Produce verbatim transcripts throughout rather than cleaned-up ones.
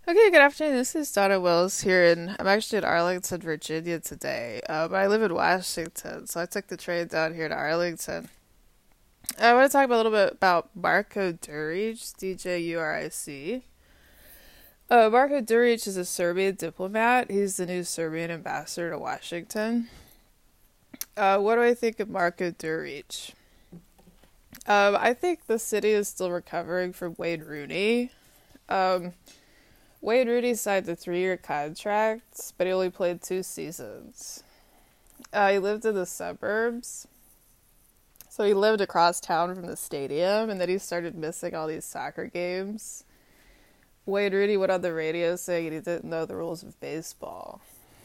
Okay, good afternoon. This is Donna Wells here, and I'm actually in Arlington, Virginia today. Uh, but I live in Washington, so I took the train down here to Arlington. I want to talk about, a little bit about Marko Duric, D J U R I C. Uh, Marko Duric is a Serbian diplomat. He's the new Serbian ambassador to Washington. Uh, what do I think of Marko Duric? Um, I think the city is still recovering from Wayne Rooney. Um, Wayne Rooney signed a three-year contract, but he only played two seasons. Uh, he lived in the suburbs, so he lived across town from the stadium, and then he started missing all these soccer games. Wayne Rooney went on the radio saying he didn't know the rules of baseball.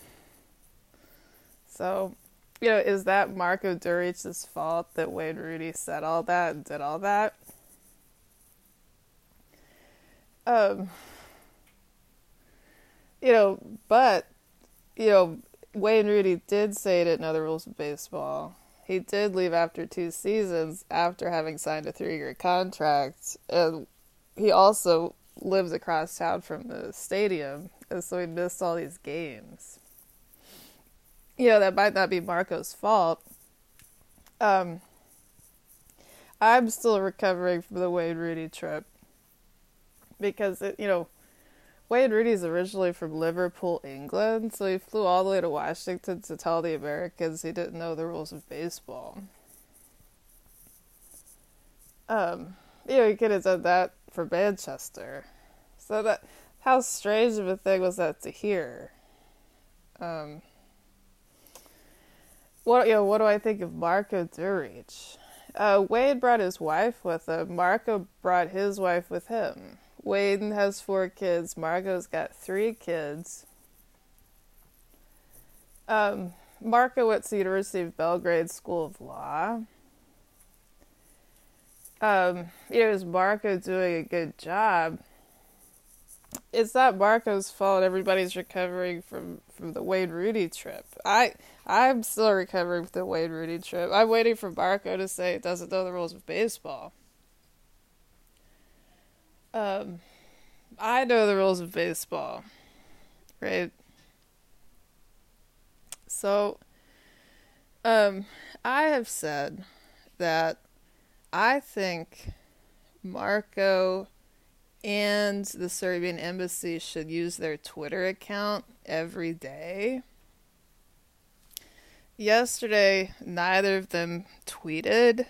So, you know, is that Marko Duric's fault that Wayne Rooney said all that and did all that? Um... You know, but, you know, Wayne Rooney did say he didn't know the rules of baseball. He did leave after two seasons after having signed a three-year contract. And he also lives across town from the stadium, and so he missed all these games. You know, that might not be Marco's fault. Um, I'm still recovering from the Wayne Rooney trip because, it, you know, Wayne Rooney's originally from Liverpool, England, so he flew all the way to Washington to tell the Americans he didn't know the rules of baseball. Um, you know, he could have done that for Manchester. So that, how strange of a thing was that to hear? Um, what you know, what do I think of Marko Duric? Uh, Wayne brought his wife with him. Marko brought his wife with him. Wayne has four kids. Marco's got three kids. Um, Marko went to the University of Belgrade School of Law. Um, you know, is Marko doing a good job? It's not Marco's fault everybody's recovering from, from the Wayne Rooney trip. I, I'm still recovering from the Wayne Rooney trip. I'm waiting for Marko to say it doesn't know the rules of baseball. Um, I know the rules of baseball, right? So, um, I have said that I think Marko and the Serbian embassy should use their Twitter account every day. Yesterday, neither of them tweeted.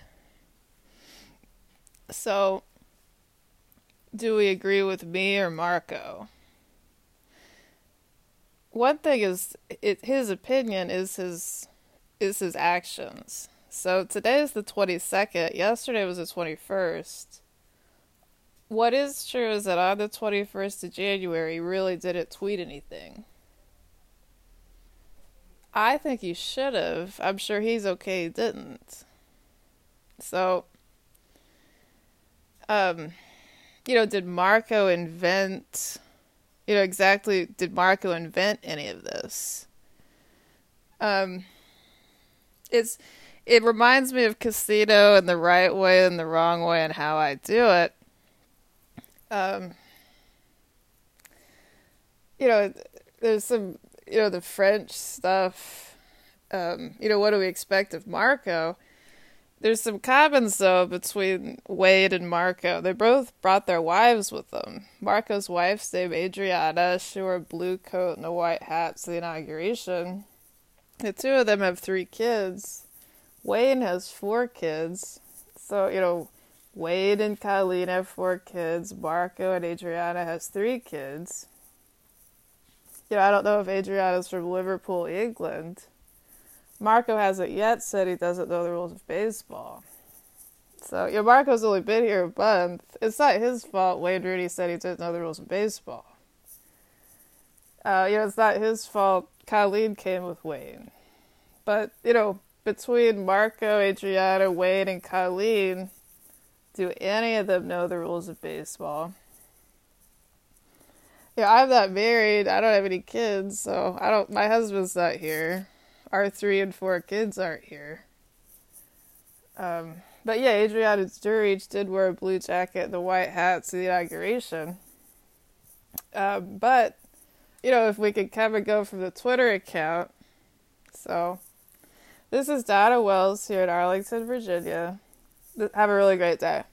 So, do we agree with me or Marko? One thing is, it, his opinion is his is his actions. So today is the twenty-second. Yesterday was the twenty-first. What is true is that on the twenty-first of January, he really didn't tweet anything. I think he should have. I'm sure he's okay he didn't. So, um... you know, did Marko invent, you know, exactly, did Marko invent any of this? Um, it's, it reminds me of Casino and the right way and the wrong way and how I do it. Um, you know, there's some, you know, the French stuff, um, you know, what do we expect of Marko? There's some commons, though, between Wade and Marko. They both brought their wives with them. Marko's wife's name, Adriana. She wore a blue coat and a white hat to the inauguration. The two of them have three kids. Wayne has four kids. So, you know, Wade and Colleen have four kids. Marko and Adriana has three kids. You know, I don't know if Adriana's from Liverpool, England. Marko hasn't yet said he doesn't know the rules of baseball. So, you know, Marco's only been here a month. It's not his fault Wayne Rooney said he didn't know the rules of baseball. Uh, you know, it's not his fault Colleen came with Wayne. But, you know, between Marko, Adriana, Wayne, and Colleen, do any of them know the rules of baseball? Yeah, I'm not married. I don't have any kids, so I don't. My husband's not here. Our three and four kids aren't here. Um, but yeah, Adriana Duric did wear a blue jacket and a white hat to the inauguration. Um, but, you know, if we could kind of go from the Twitter account. So, this is Donna Wells here in Arlington, Virginia. Have a really great day.